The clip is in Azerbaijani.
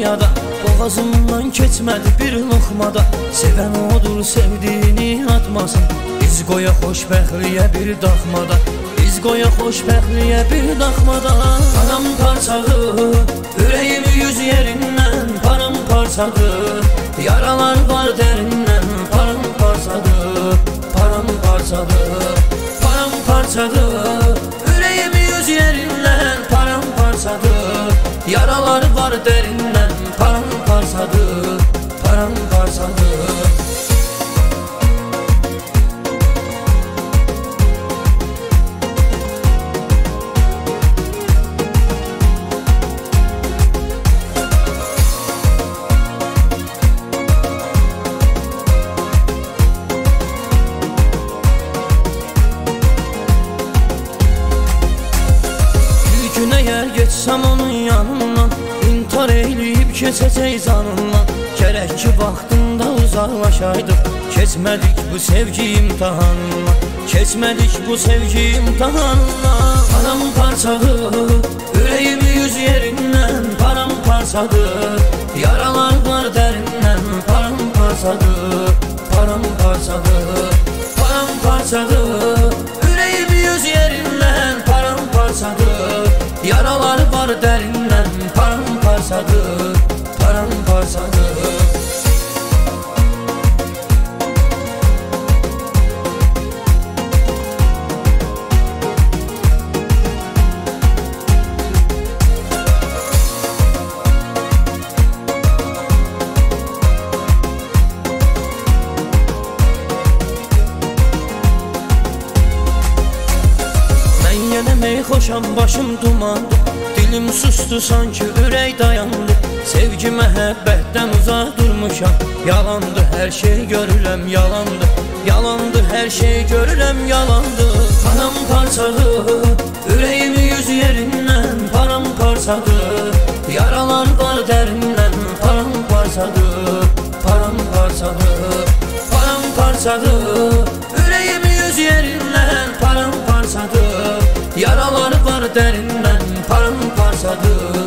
dünyada, boğazımdan keçmədi bir lokmada. Sevən odur sevdiğini atmasın, biz qoya xoşbəxtliyə bir daxmada. Biz qoya xoşbəxtliyə bir daxmada. Paramparçadır, ürəyimi yüz yerindən paramparçadır. Yaralar var dərindən paramparçadır, paramparçadır, paramparçadır. Ürəyimi yüz yerindən paramparçadır. Yaralar var dərindən paramparçadır, paramparçadır. Geçsəm onun yanından, intihar eyləyib keçəcək canından. Gərək ki vaxtında uzaqlaşaydıq, keçmədik bu sevgi imtihanından. Keçmədik bu sevgi imtihanından. Paramparçadır, ürəyimi yüz yerindən paramparçadır. Yaralar var dərindən paramparçadır, paramparçadır, paramparçadır. Ürəyimi yüz yerindən paramparçadır. Yaralar var dərindən paramparçadır, paramparçadır. Yenəmək xoşam, başım dumandı, dilim sustu, sanki ürək dayandı. Sevgi məhəbbətdən uzaq durmuşam, yalandı hər şey görürəm, yalandı. Yalandı hər şey görürəm, yalandı. Paramparçadır, ürəyimi yüz yerindən paramparçadır. Yaralar var dərindən paramparçadır, paramparçadır, paramparçadır. Ürəyimi yüz yerindən paramparçadır. Yaralar var dərindən paramparçadır.